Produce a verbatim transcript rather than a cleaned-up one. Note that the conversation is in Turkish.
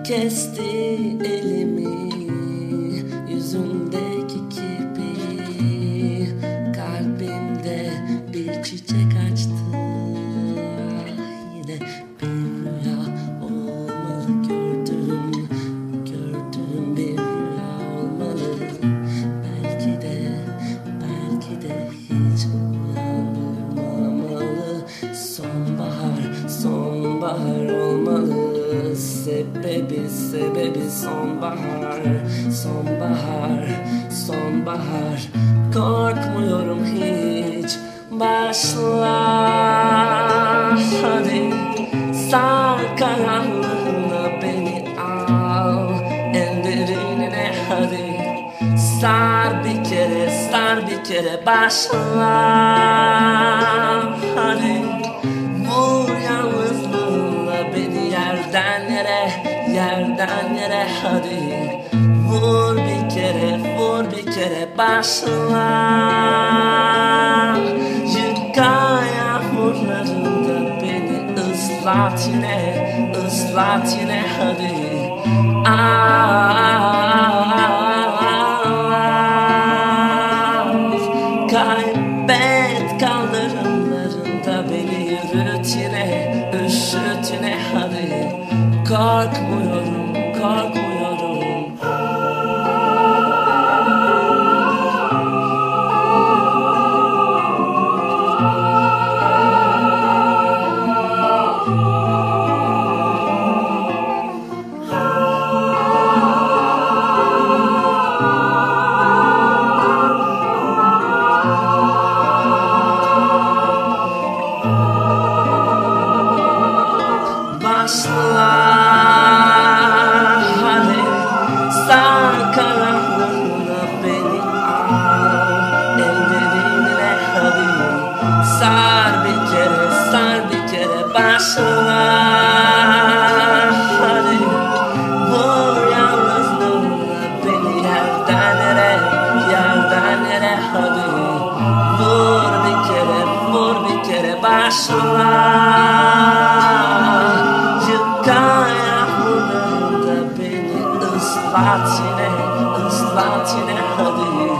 kesti elimi, yüzündeki kirpiği, kalbimde bir çiçek açtı. Yine bir rüya olmalı, gördüm, gördüm bir rüya olmalı. Belki de, belki de hiç uyanmamalı. Sonbahar, sonbahar olmalı. Sebebi, sebebi sonbahar, sonbahar, sonbahar. Korkmuyorum hiç. Başla hadi, sar karanlığına beni al, en derinine hadi. Sar bir kere, sar bir kere, başla hadi. Vur yalnızlığınla beni yerden yere, yerden yere hadi. Vur bir kere, vur bir kere, başla. Yıka yağmurlarında beni, ıslat yine, ıslat yine hadi. Al, kaybet kaldırımlarında beni, yürüt yine, üşüt yine hadi. Korkmuyorum, korkmuyorum. Başla hadi, sar karanlığına beni al, en derinine hadi. Sar bir kere, sar bir kere, başla hadi. Vur yalnızlığına beni yerden yere, yerden yere hadi. Vur bir kere, vur bir kere, başla. Yağmurlarında beni ıslat yine, ıslat yine hadi.